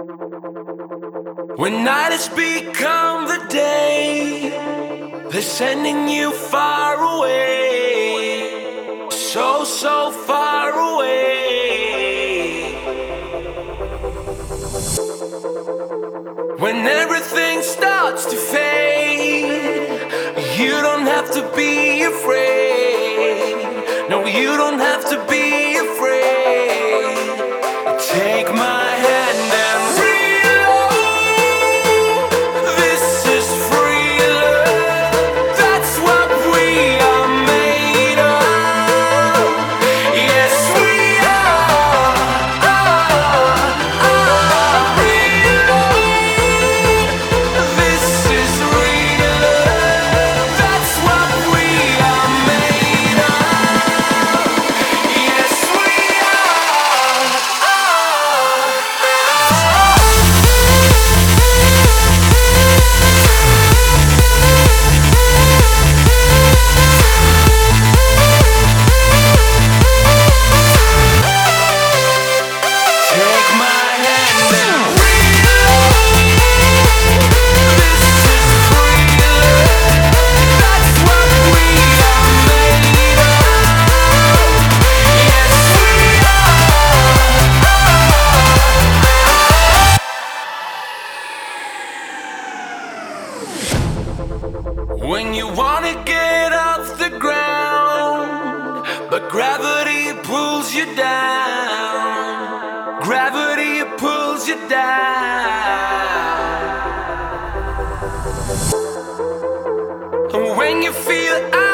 When night has become the day, they're sending you far away, so, so far away. When everything starts to fade, you don't have to be afraid. No, you don't have to be afraid. Take my hand and reload. This is free love. That's what we are made of. Yes, we are. Reload. This is real love. That's what we are made of. Yes, we are. Take my hand and reload. This is free love. That's what we are made of. Yes, we are. When you wanna get off the ground, but gravity pulls you down. Gravity pulls you down. And when you feel